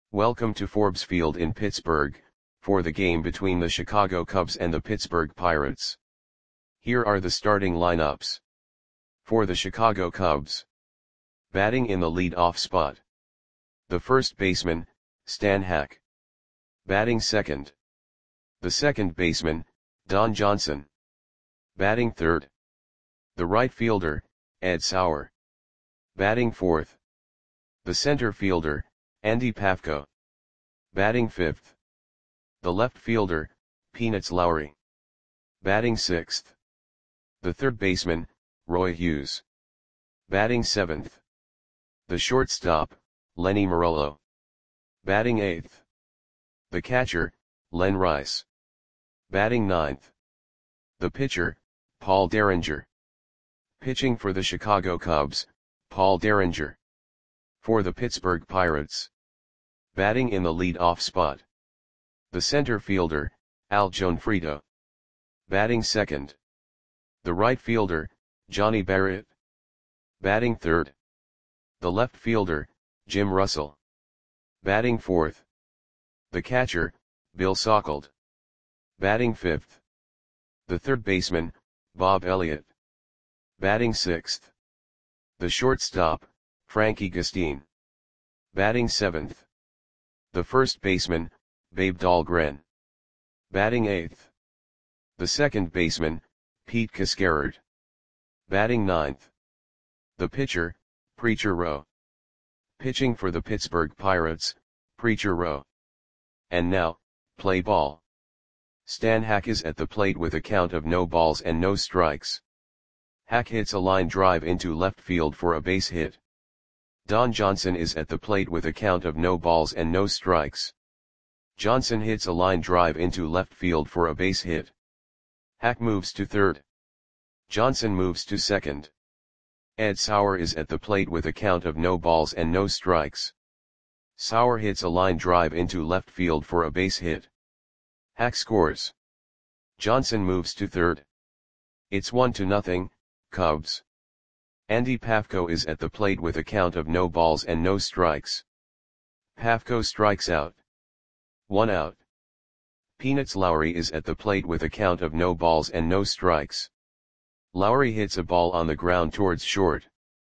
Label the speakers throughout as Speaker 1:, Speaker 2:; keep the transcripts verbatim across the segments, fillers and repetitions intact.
Speaker 1: Welcome to Forbes Field in Pittsburgh, for the game between the Chicago Cubs and the Pittsburgh Pirates. Here are the starting lineups. For the Chicago Cubs. Batting in the lead-off spot. The first baseman, Stan Hack. Batting second. The second baseman, Don Johnson. Batting third. The right fielder, Ed Sauer. Batting fourth. The center fielder, Andy Pafko. Batting fifth. The left fielder, Peanuts Lowry. Batting sixth. The third baseman, Roy Hughes. Batting seventh. The shortstop, Lenny Morello. Batting eighth. The catcher, Len Rice. Batting ninth. The pitcher, Paul Derringer. Pitching for the Chicago Cubs, Paul Derringer. For the Pittsburgh Pirates. Batting in the lead-off spot. The center fielder, Al Gionfriddo. Batting second. The right fielder, Johnny Barrett. Batting third. The left fielder, Jim Russell. Batting fourth. The catcher, Bill Sauckled. Batting fifth. The third baseman, Bob Elliott. Batting sixth. The shortstop, Frankie Gustin. Batting seventh. The first baseman, Babe Dahlgren. Batting eighth. The second baseman, Pete Cascarard. Batting ninth. The pitcher, Preacher Rowe. Pitching for the Pittsburgh Pirates, Preacher Rowe. And now, play ball. Stan Hack is at the plate with a count of no balls and no strikes. Hack hits a line drive into left field for a base hit. Don Johnson is at the plate with a count of no balls and no strikes. Johnson hits a line drive into left field for a base hit. Hack moves to third. Johnson moves to second. Ed Sauer is at the plate with a count of no balls and no strikes. Sauer hits a line drive into left field for a base hit. Hack scores. Johnson moves to third. It's one to nothing, Cubs. Andy Pafko is at the plate with a count of no balls and no strikes. Pafko strikes out. One out. Peanuts Lowry is at the plate with a count of no balls and no strikes. Lowry hits a ball on the ground towards short.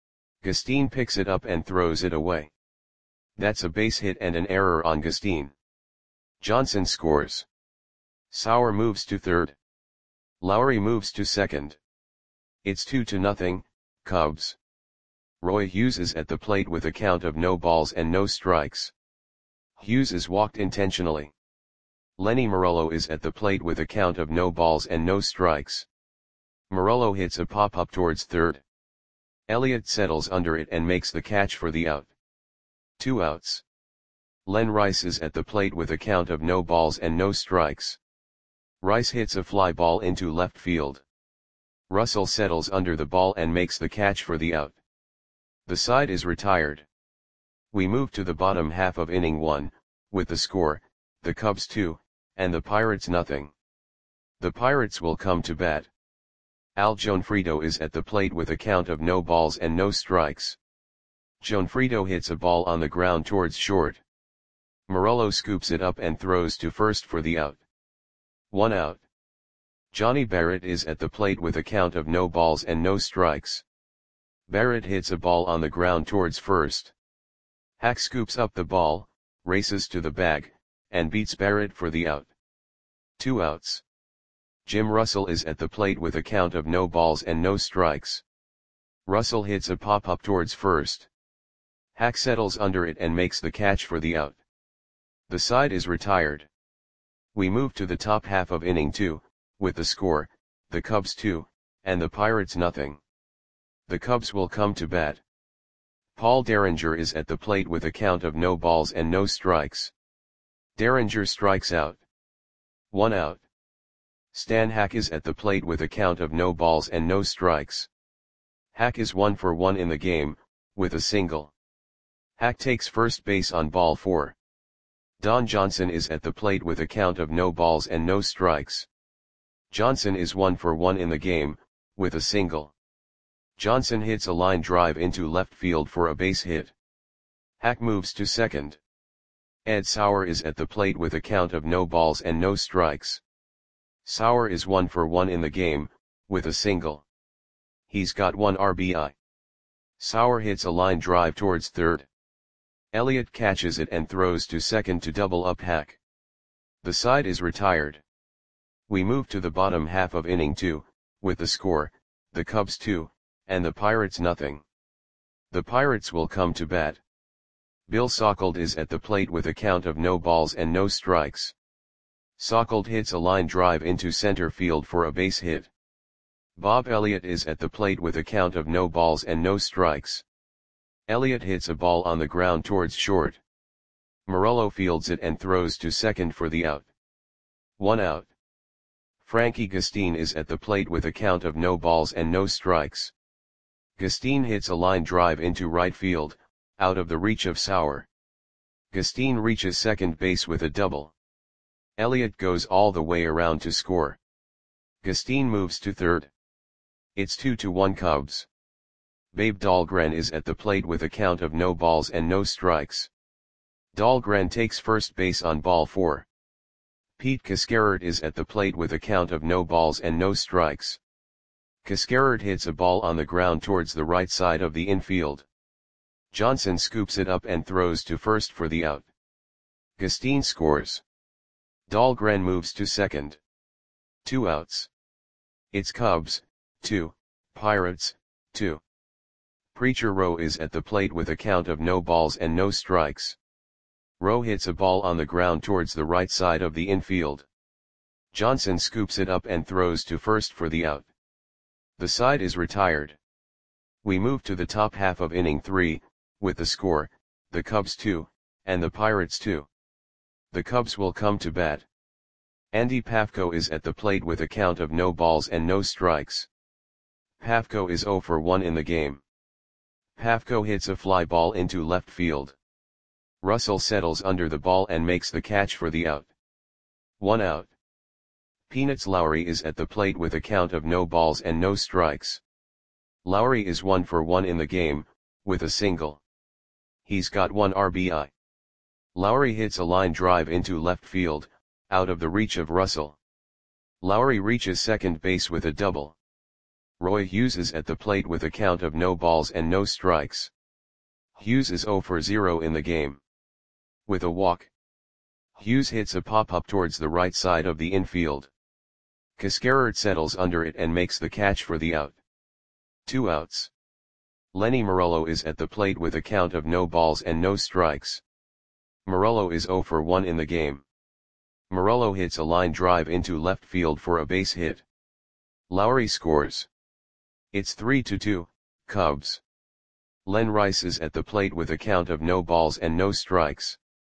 Speaker 1: Gustin picks it up and throws it away. That's a base hit and an error on Gustin. Johnson scores. Sauer moves to third. Lowry moves to second. It's two to nothing, Cubs. Roy Hughes is at the plate with a count of no balls and no strikes. Hughes is walked intentionally. Lenny Morello is at the plate with a count of no balls and no strikes. Morello hits a pop-up towards third. Elliott settles under it and makes the catch for the out. Two outs. Len Rice is at the plate with a count of no balls and no strikes. Rice hits a fly ball into left field. Russell settles under the ball and makes the catch for the out. The side is retired. We move to the bottom half of inning one, with the score, the Cubs two, and the Pirates nothing. The Pirates will come to bat. Al Gionfriddo is at the plate with a count of no balls and no strikes. Gionfriddo hits a ball on the ground towards short. Morello scoops it up and throws to first for the out. One out. Johnny Barrett is at the plate with a count of no balls and no strikes. Barrett hits a ball on the ground towards first. Hack scoops up the ball, races to the bag, and beats Barrett for the out. Two outs. Jim Russell is at the plate with a count of no balls and no strikes. Russell hits a pop-up towards first. Hack settles under it and makes the catch for the out. The side is retired. We move to the top half of inning two, with the score, the Cubs two, and the Pirates nothing. The Cubs will come to bat. Paul Derringer is at the plate with a count of no balls and no strikes. Derringer strikes out. One out. Stan Hack is at the plate with a count of no balls and no strikes. Hack is one for one in the game, with a single. Hack takes first base on ball four. Don Johnson is at the plate with a count of no balls and no strikes. Johnson is one for one in the game, with a single. Johnson hits a line drive into left field for a base hit. Hack moves to second. Ed Sauer is at the plate with a count of no balls and no strikes. Sauer is one for one in the game, with a single. He's got one R B I. Sauer hits a line drive towards third. Elliott catches it and throws to second to double up Hack. The side is retired. We move to the bottom half of inning two, with the score, the Cubs two, and the Pirates nothing. The Pirates will come to bat. Bill Sauchold is at the plate with a count of no balls and no strikes. Sauchold hits a line drive into center field for a base hit. Bob Elliott is at the plate with a count of no balls and no strikes. Elliott hits a ball on the ground towards short. Morello fields it and throws to second for the out. One out. Frankie Gustin is at the plate with a count of no balls and no strikes. Gustin hits a line drive into right field, out of the reach of Sauer. Gustin reaches second base with a double. Elliott goes all the way around to score. Gustin moves to third. It's two to one Cubs. Babe Dahlgren is at the plate with a count of no balls and no strikes. Dahlgren takes first base on ball four. Pete Cascarert is at the plate with a count of no balls and no strikes. Cascarert hits a ball on the ground towards the right side of the infield. Johnson scoops it up and throws to first for the out. Gustin scores. Dahlgren moves to second. Two outs. It's Cubs, two, Pirates, two. Preacher Rowe is at the plate with a count of no balls and no strikes. Rowe hits a ball on the ground towards the right side of the infield. Johnson scoops it up and throws to first for the out. The side is retired. We move to the top half of inning three, with the score, the Cubs two, and the Pirates two. The Cubs will come to bat. Andy Pafko is at the plate with a count of no balls and no strikes. Pafko is zero for one in the game. Pafko hits a fly ball into left field. Russell settles under the ball and makes the catch for the out. One out. Peanuts Lowry is at the plate with a count of no balls and no strikes. Lowry is one for one in the game, with a single. He's got one R B I. Lowry hits a line drive into left field, out of the reach of Russell. Lowry reaches second base with a double. Roy Hughes is at the plate with a count of no balls and no strikes. Hughes is zero for zero in the game. With a walk. Hughes hits a pop-up towards the right side of the infield. Cascarert settles under it and makes the catch for the out. Two outs. Lenny Morello is at the plate with a count of no balls and no strikes. Morello is zero for one in the game. Morello hits a line drive into left field for a base hit. Lowry scores. It's three to two, Cubs. Len Rice is at the plate with a count of no balls and no strikes.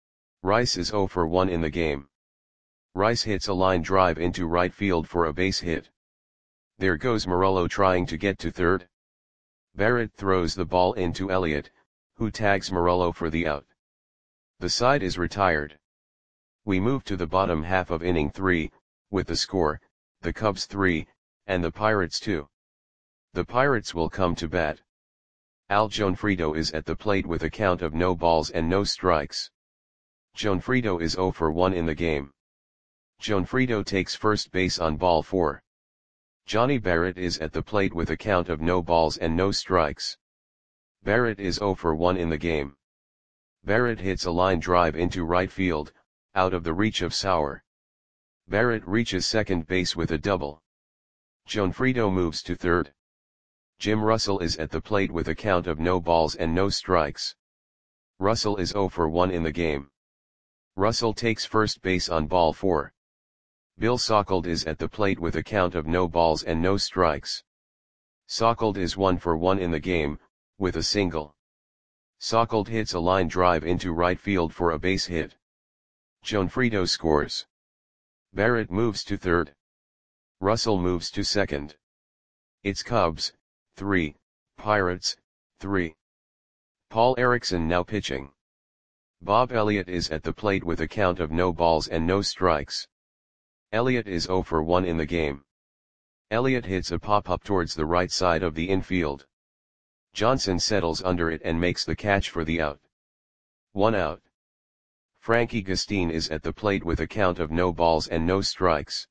Speaker 1: Rice is zero for one in the game. Rice hits a line drive into right field for a base hit. There goes Morello trying to get to third. Barrett throws the ball into Elliott, who tags Morello for the out. The side is retired. We move to the bottom half of inning three, with the score, the Cubs three, and the Pirates two. The Pirates will come to bat. Al Gionfriddo is at the plate with a count of no balls and no strikes. Gionfriddo is zero for one in the game. Gionfriddo takes first base on ball four. Johnny Barrett is at the plate with a count of no balls and no strikes. Barrett is zero for one in the game. Barrett hits a line drive into right field, out of the reach of Sauer. Barrett reaches second base with a double. Gionfriddo moves to third. Jim Russell is at the plate with a count of no balls and no strikes. Russell is zero for one in the game. Russell takes first base on ball four. Bill Sauchold is at the plate with a count of no balls and no strikes. Sauchold is one for one in the game, with a single. Sauchold hits a line drive into right field for a base hit. Gionfriddo scores. Barrett moves to third. Russell moves to second. It's Cubs, three, Pirates, three. Paul Erickson now pitching. Bob Elliott is at the plate with a count of no balls and no strikes. Elliott is zero for one in the game. Elliott hits a pop-up towards the right side of the infield. Johnson settles under it and makes the catch for the out. One out. Frankie Gustin is at the plate with a count of no balls and no strikes.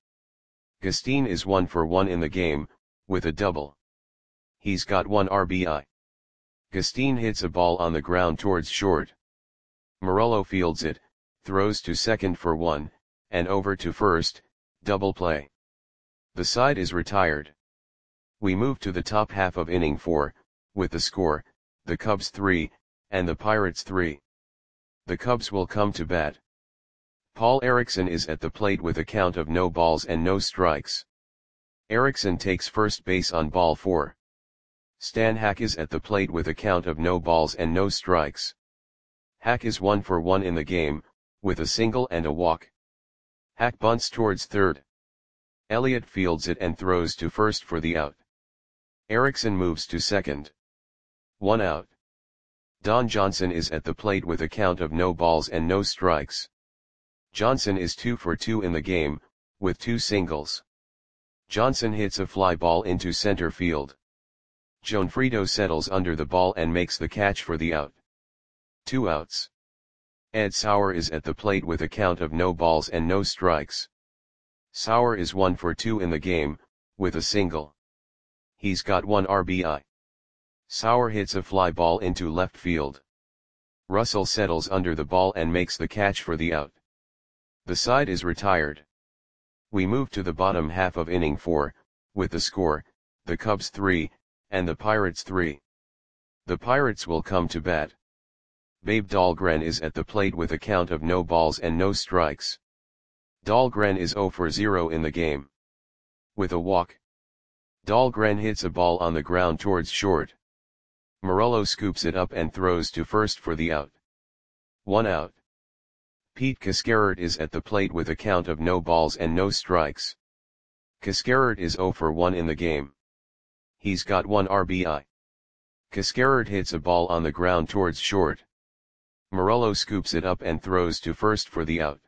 Speaker 1: Gustin is one for one in the game, with a double. He's got one R B I. Gustin hits a ball on the ground towards short. Morello fields it, throws to second for one, and over to first, double play. The side is retired. We move to the top half of inning four, with the score, the Cubs three, and the Pirates three. The Cubs will come to bat. Paul Erickson is at the plate with a count of no balls and no strikes. Erickson takes first base on ball four. Stan Hack is at the plate with a count of no balls and no strikes. Hack is one for one in the game, with a single and a walk. Hack bunts towards third. Elliott fields it and throws to first for the out. Erickson moves to second. One out. Don Johnson is at the plate with a count of no balls and no strikes. Johnson is two for two in the game, with two singles. Johnson hits a fly ball into center field. Gionfriddo settles under the ball and makes the catch for the out. Two outs. Ed Sauer is at the plate with a count of no balls and no strikes. Sauer is one for two in the game, with a single. He's got one R B I. Sauer hits a fly ball into left field. Russell settles under the ball and makes the catch for the out. The side is retired. We move to the bottom half of inning four, with the score, the Cubs three, and the Pirates three. The Pirates will come to bat. Babe Dahlgren is at the plate with a count of no balls and no strikes. Dahlgren is zero for zero in the game. With a walk. Dahlgren hits a ball on the ground towards short. Morello scoops it up and throws to first for the out. One out. Pete Cascarert is at the plate with a count of no balls and no strikes. Cascarert is zero for one in the game. He's got one R B I. Cascarert hits a ball on the ground towards short. Morello scoops it up and throws to first for the out.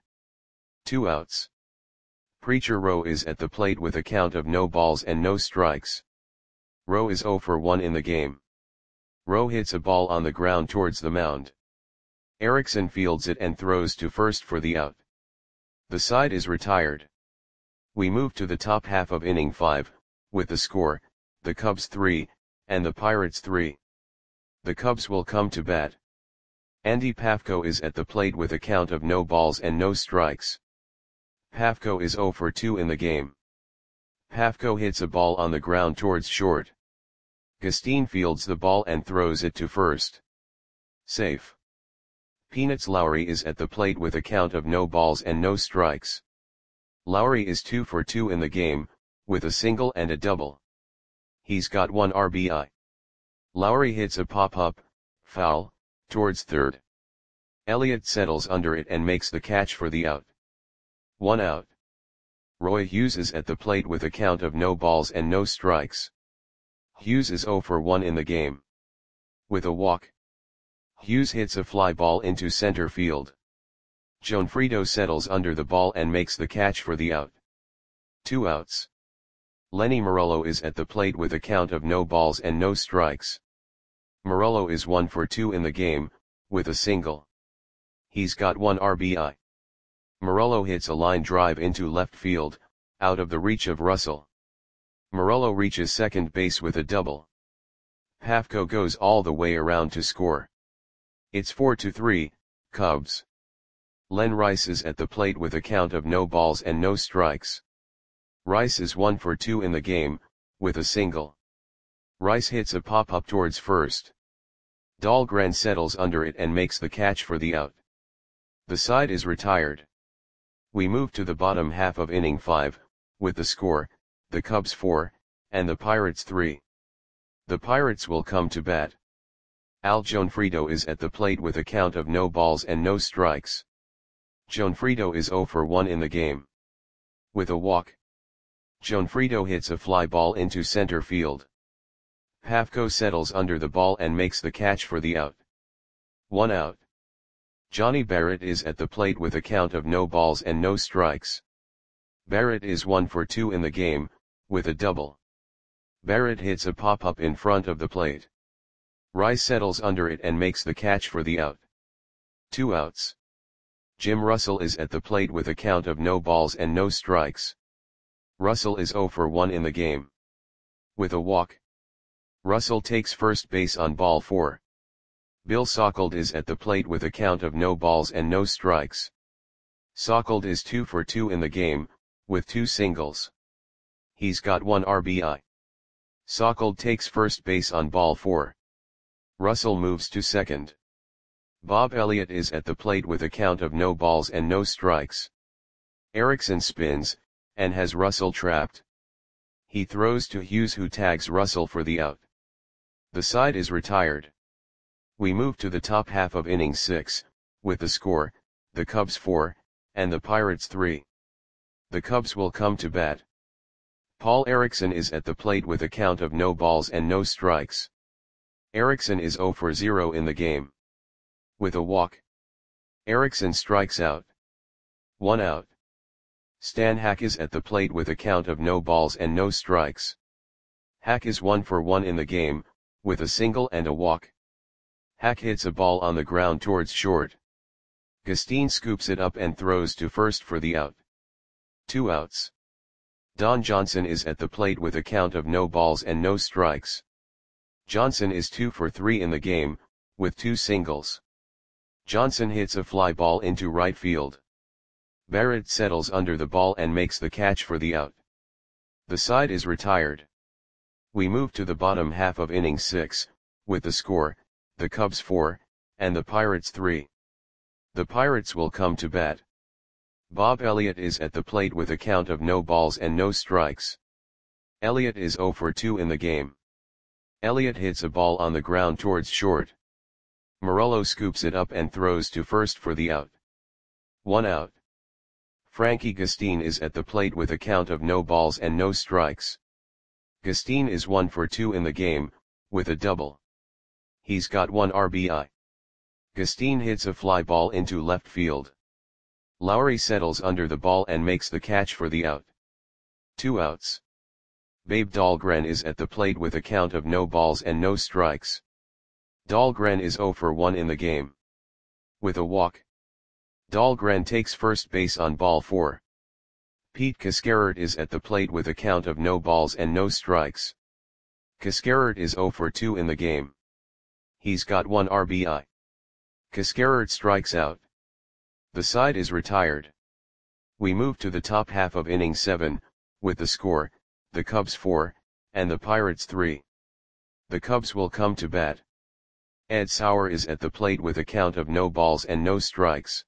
Speaker 1: Two outs. Preacher Rowe is at the plate with a count of no balls and no strikes. Rowe is zero for one in the game. Rowe hits a ball on the ground towards the mound. Erickson fields it and throws to first for the out. The side is retired. We move to the top half of inning five, with the score, the Cubs three, and the Pirates three. The Cubs will come to bat. Andy Pafko is at the plate with a count of no balls and no strikes. Pafko is zero for two in the game. Pafko hits a ball on the ground towards short. Gustin fields the ball and throws it to first. Safe. Peanuts Lowry is at the plate with a count of no balls and no strikes. Lowry is two for two in the game, with a single and a double. He's got one R B I. Lowry hits a pop-up, foul, towards third. Elliott settles under it and makes the catch for the out. One out. Roy Hughes is at the plate with a count of no balls and no strikes. Hughes is zero for one in the game. With a walk. Hughes hits a fly ball into center field. Gionfriddo settles under the ball and makes the catch for the out. Two outs. Lenny Morello is at the plate with a count of no balls and no strikes. Morello is one for two in the game, with a single. He's got one R B I. Morello hits a line drive into left field, out of the reach of Russell. Morello reaches second base with a double. Pafko goes all the way around to score. It's four to three, Cubs. Len Rice is at the plate with a count of no balls and no strikes. Rice is one for two in the game, with a single. Rice hits a pop-up towards first. Dahlgren settles under it and makes the catch for the out. The side is retired. We move to the bottom half of inning five, with the score, the Cubs four, and the Pirates three. The Pirates will come to bat. Al Gionfriddo is at the plate with a count of no balls and no strikes. Gionfriddo is zero for one in the game. With a walk. Gionfriddo hits a fly ball into center field. Pafko settles under the ball and makes the catch for the out. One out. Johnny Barrett is at the plate with a count of no balls and no strikes. Barrett is one for two in the game, with a double. Barrett hits a pop-up in front of the plate. Rice settles under it and makes the catch for the out. Two outs. Jim Russell is at the plate with a count of no balls and no strikes. Russell is zero for one in the game. With a walk. Russell takes first base on ball four. Bill Sauckled is at the plate with a count of no balls and no strikes. Sauckled is two for two in the game, with two singles. He's got one R B I. Sauckled takes first base on ball four. Russell moves to second. Bob Elliott is at the plate with a count of no balls and no strikes. Erickson spins, and has Russell trapped. He throws to Hughes, who tags Russell for the out. The side is retired. We move to the top half of inning six, with the score, the Cubs four, and the Pirates three. The Cubs will come to bat. Paul Erickson is at the plate with a count of no balls and no strikes. Erickson is zero for zero in the game. With a walk. Erickson strikes out. One out. Stan Hack is at the plate with a count of no balls and no strikes. Hack is one for one in the game, with a single and a walk. Hack hits a ball on the ground towards short. Gustine scoops it up and throws to first for the out. Two outs. Don Johnson is at the plate with a count of no balls and no strikes. Johnson is two for three in the game, with two singles. Johnson hits a fly ball into right field. Barrett settles under the ball and makes the catch for the out. The side is retired. We move to the bottom half of inning six, with the score, the Cubs four, and the Pirates three. The Pirates will come to bat. Bob Elliott is at the plate with a count of no balls and no strikes. Elliott is zero for two in the game. Elliott hits a ball on the ground towards short. Morello scoops it up and throws to first for the out. One out. Frankie Gustine is at the plate with a count of no balls and no strikes. Gustine is one for two in the game, with a double. He's got one R B I. Gustine hits a fly ball into left field. Lowry settles under the ball and makes the catch for the out. Two outs. Babe Dahlgren is at the plate with a count of no balls and no strikes. Dahlgren is zero for one in the game. With a walk. Dahlgren takes first base on ball four. Pete Cascarert is at the plate with a count of no balls and no strikes. Cascarert is zero for two in the game. He's got one R B I. Cascarert strikes out. The side is retired. We move to the top half of inning seven, with the score, the Cubs four, and the Pirates three. The Cubs will come to bat. Ed Sauer is at the plate with a count of no balls and no strikes.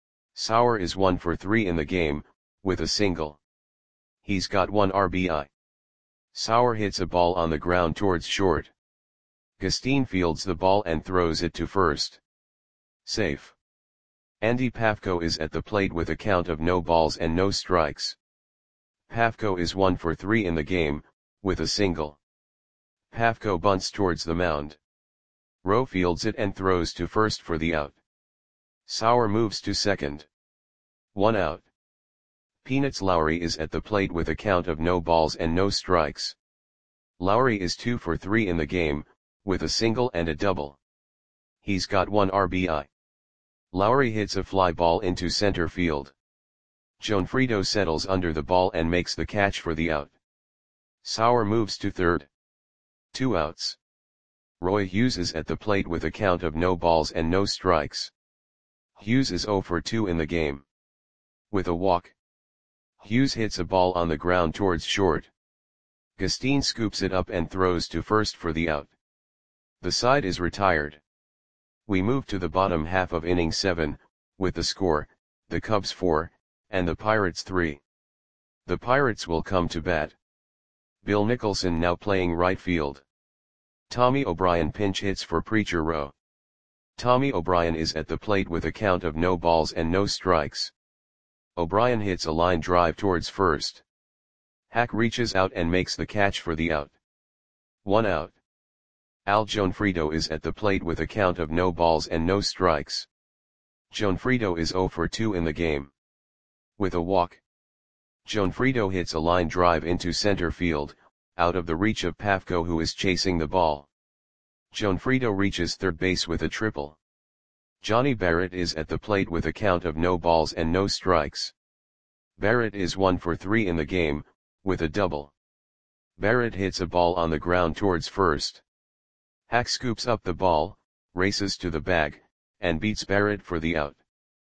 Speaker 1: Sauer is one for three in the game, with a single. He's got one R B I. Sauer hits a ball on the ground towards short. Gustine fields the ball and throws it to first. Safe. Andy Pafko is at the plate with a count of no balls and no strikes. Pafko is one for three in the game, with a single. Pafko bunts towards the mound. Rowe fields it and throws to first for the out. Sauer moves to second. One out. Peanuts Lowry is at the plate with a count of no balls and no strikes. Lowry is two for three in the game, with a single and a double. He's got one R B I. Lowry hits a fly ball into center field. Gionfriddo settles under the ball and makes the catch for the out. Sauer moves to third. Two outs. Roy Hughes is at the plate with a count of no balls and no strikes. Hughes is zero for two in the game. With a walk. Hughes hits a ball on the ground towards short. Gustine scoops it up and throws to first for the out. The side is retired. We move to the bottom half of inning seven, with the score, the Cubs four, and the Pirates three. The Pirates will come to bat. Bill Nicholson now playing right field. Tommy O'Brien pinch hits for Preacher Rowe. Tommy O'Brien is at the plate with a count of no balls and no strikes. O'Brien hits a line drive towards first. Hack reaches out and makes the catch for the out. One out. Al Gionfriddo is at the plate with a count of no balls and no strikes. Gionfriddo is zero for two in the game. With a walk. Gionfriddo hits a line drive into center field, out of the reach of Pafko, who is chasing the ball. Gionfriddo reaches third base with a triple. Johnny Barrett is at the plate with a count of no balls and no strikes. Barrett is one for three in the game, with a double. Barrett hits a ball on the ground towards first. Hack scoops up the ball, races to the bag, and beats Barrett for the out.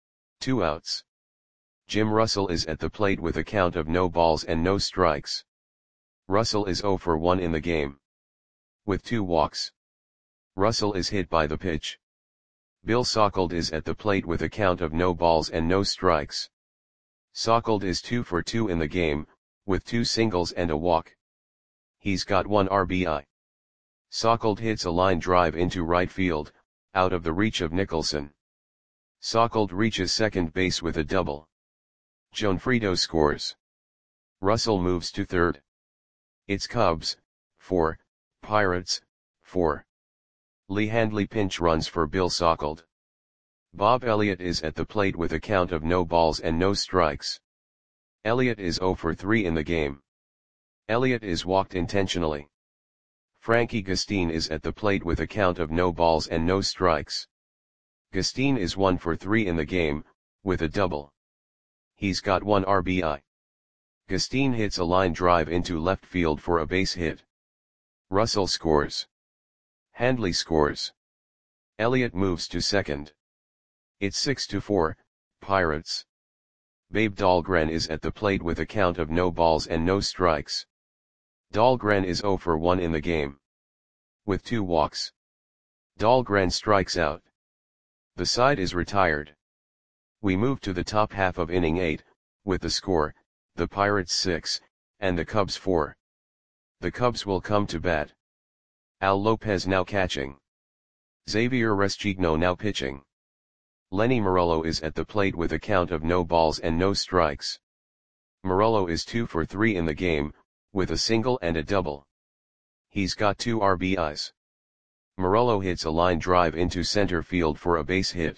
Speaker 1: Two outs. Jim Russell is at the plate with a count of no balls and no strikes. Russell is zero for one in the game, with two walks. Russell is hit by the pitch. Bill Sauckled is at the plate with a count of no balls and no strikes. Sauckled is two for two in the game, with two singles and a walk. He's got one R B I. Sauckled hits a line drive into right field, out of the reach of Nicholson. Sauckled reaches second base with a double. Gionfriddo scores. Russell moves to third. It's Cubs, four, Pirates, four. Lee Handley pinch runs for Bill Sauckled. Bob Elliott is at the plate with a count of no balls and no strikes. Elliott is zero for three in the game. Elliott is walked intentionally. Frankie Gustin is at the plate with a count of no balls and no strikes. Gustin is one for three in the game, with a double. He's got one R B I. Gustin hits a line drive into left field for a base hit. Russell scores. Handley scores. Elliott moves to second. It's six to four, Pirates. Babe Dahlgren is at the plate with a count of no balls and no strikes. Dahlgren is zero for one in the game, with two walks. Dahlgren strikes out. The side is retired. We move to the top half of inning eight, with the score, the Pirates six, and the Cubs four. The Cubs will come to bat. Al Lopez now catching. Xavier Restigno now pitching. Lenny Morello is at the plate with a count of no balls and no strikes. Morello is two for three in the game, with a single and a double. He's got two R B Is. Morello hits a line drive into center field for a base hit.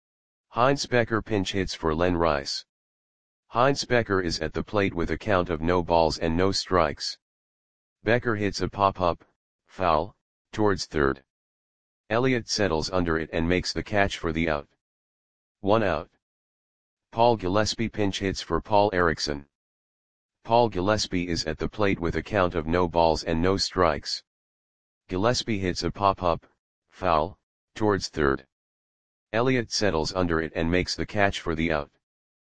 Speaker 1: Heinz Becker pinch hits for Len Rice. Heinz Becker is at the plate with a count of no balls and no strikes. Becker hits a pop-up, foul, towards third. Elliott settles under it and makes the catch for the out. One out. Paul Gillespie pinch hits for Paul Erickson. Paul Gillespie is at the plate with a count of no balls and no strikes. Gillespie hits a pop-up, foul, towards third. Elliott settles under it and makes the catch for the out.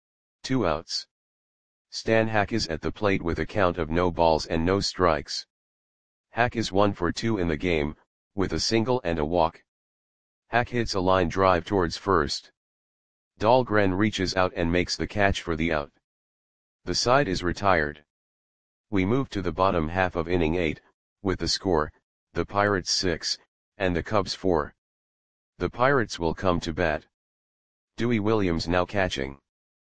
Speaker 1: Two outs. Stan Hack is at the plate with a count of no balls and no strikes. Hack is one for two in the game, with a single and a walk. Hack hits a line drive towards first. Dahlgren reaches out and makes the catch for the out. The side is retired. We move to the bottom half of inning eight, with the score, the Pirates six, and the Cubs four. The Pirates will come to bat. Dewey Williams now catching.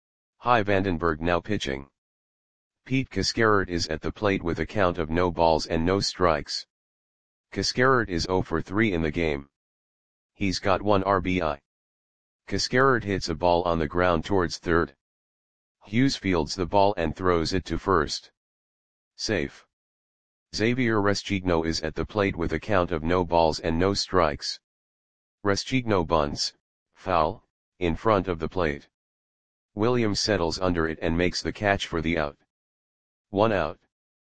Speaker 1: Hy Vandenberg now pitching. Pete Cascarert is at the plate with a count of no balls and no strikes. Cascarert is zero for three in the game. He's got one R B I. Cascarert hits a ball on the ground towards third. Hughes fields the ball and throws it to first. Safe. Xavier Restigno is at the plate with a count of no balls and no strikes. Restigno bunts, foul, in front of the plate. Williams settles under it and makes the catch for the out. One out.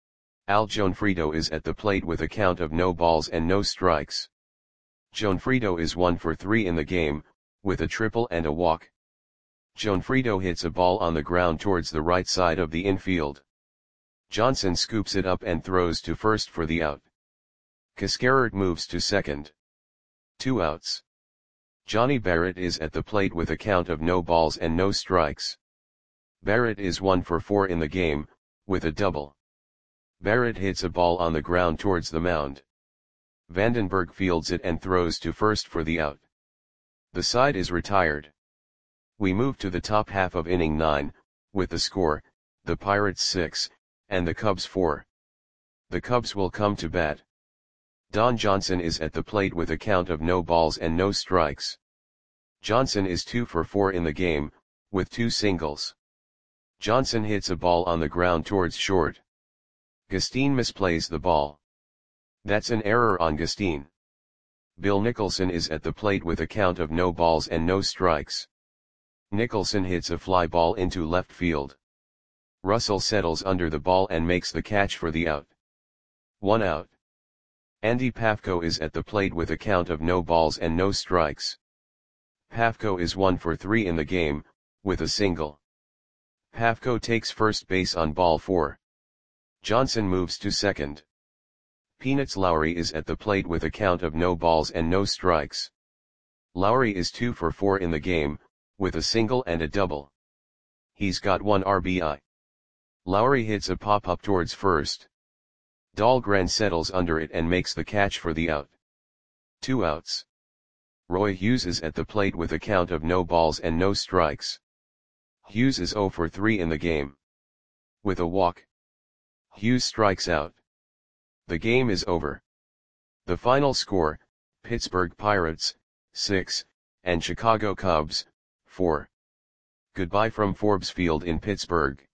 Speaker 1: Al Gionfriddo is at the plate with a count of no balls and no strikes. Gionfriddo is one for three in the game, with a triple and a walk. Gionfriddo hits a ball on the ground towards the right side of the infield. Johnson scoops it up and throws to first for the out. Cascarert moves to second. Two outs. Johnny Barrett is at the plate with a count of no balls and no strikes. Barrett is one for four in the game, with a double. Barrett hits a ball on the ground towards the mound. Vandenberg fields it and throws to first for the out. The side is retired. We move to the top half of inning nine, with the score, the Pirates six, and the Cubs four. The Cubs will come to bat. Don Johnson is at the plate with a count of no balls and no strikes. Johnson is two for four in the game, with two singles. Johnson hits a ball on the ground towards short. Gustin misplays the ball. That's an error on Gustin. Bill Nicholson is at the plate with a count of no balls and no strikes. Nicholson hits a fly ball into left field. Russell settles under the ball and makes the catch for the out. One out. Andy Pafko is at the plate with a count of no balls and no strikes. Pafko is one for three in the game, with a single. Pafko takes first base on ball four. Johnson moves to second. Peanuts Lowry is at the plate with a count of no balls and no strikes. Lowry is two for four in the game, with a single and a double. He's got one R B I. Lowry hits a pop-up towards first. Dahlgren settles under it and makes the catch for the out. Two outs. Roy Hughes is at the plate with a count of no balls and no strikes. Hughes is zero for three in the game. With a walk, Hughes strikes out. The game is over. The final score, Pittsburgh Pirates, six, and Chicago Cubs, four. Goodbye from Forbes Field in Pittsburgh.